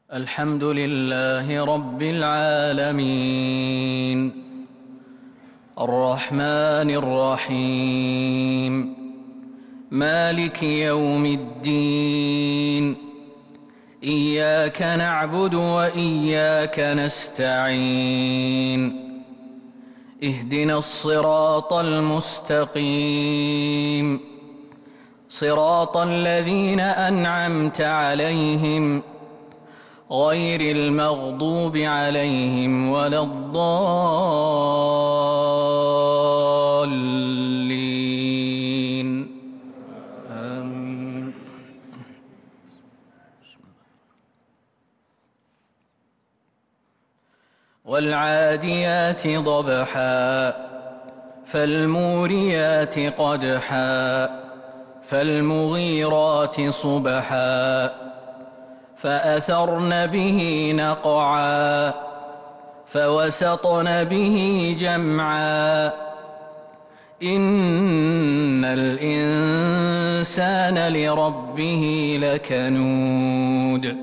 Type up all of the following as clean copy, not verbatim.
الحمد لله رب العالمين الرحمن الرحيم مالك يوم الدين إياك نعبد وإياك نستعين اهدنا الصراط المستقيم صراط الذين أنعمت عليهم غير المغضوب عليهم ولا الضالين آمين. والعاديات ضبحا فالموريات قدحا فالمغيرات صبحا فأثرن به نقعا فوسطن به جمعا إن الإنسان لربه لكنود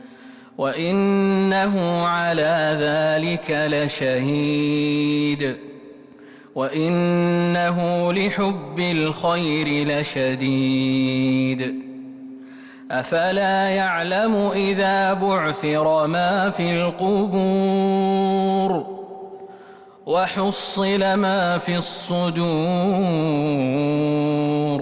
وإنه على ذلك لشهيد وإنه لحب الخير لشديد أفلا يعلم إذا بعثر ما في القبور وحصل ما في الصدور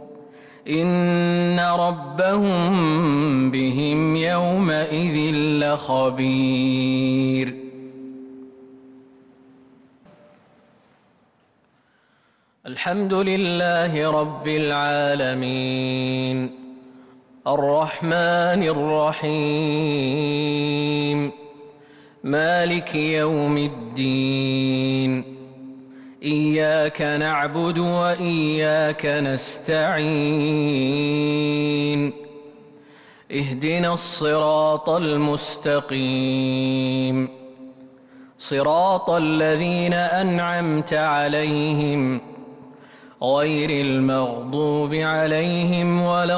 إن ربهم بهم يومئذ لخبير. الحمد لله رب العالمين الرحمن الرحيم مالك يوم الدين إياك نعبد وإياك نستعين اهدنا الصراط المستقيم صراط الذين أنعمت عليهم غير المغضوب عليهم ولا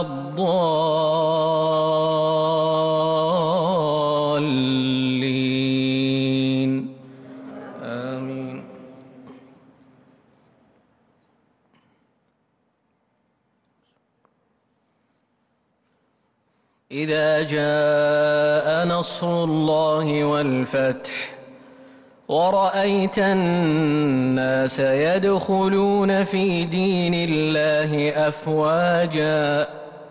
الضالين آمين. إذا جاء نصر الله والفتح ورأيت الناس يدخلون في دين الله أفواجا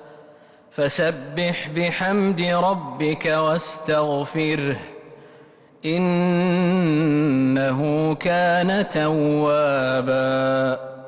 فسبح بحمد ربك واستغفره إنه كان توابا.